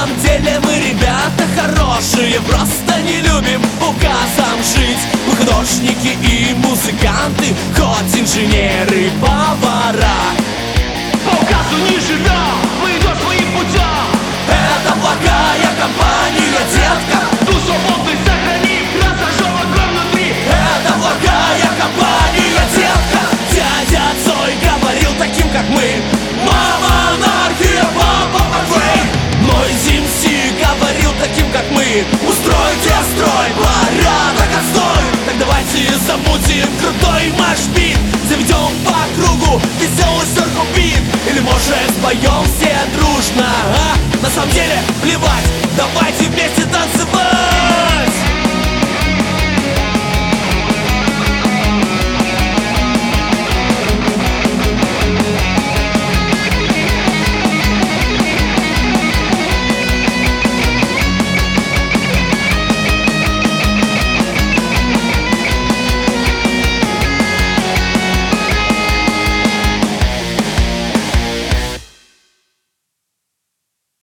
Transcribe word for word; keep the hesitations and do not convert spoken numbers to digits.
самом деле мы ребята хорошие, просто не любим указом жить. Мы художники и музыканты, хоть инженеры и повара. По указу не живем, мы идем своим путем. Это благая компания, детка. Ту свободу сохраним, нас зажжем огонь внутри. Это благая компания, детка. Дядя Цой говорил таким, как мы: мама анархия, папа Матвей. Мой Зимси говорил таким, как мы: устройте строй, порядок отстой. Так давайте замутим крутой машбит, заведем по кругу веселый серкубит. Или может споем все дружно, а? На самом деле плевать.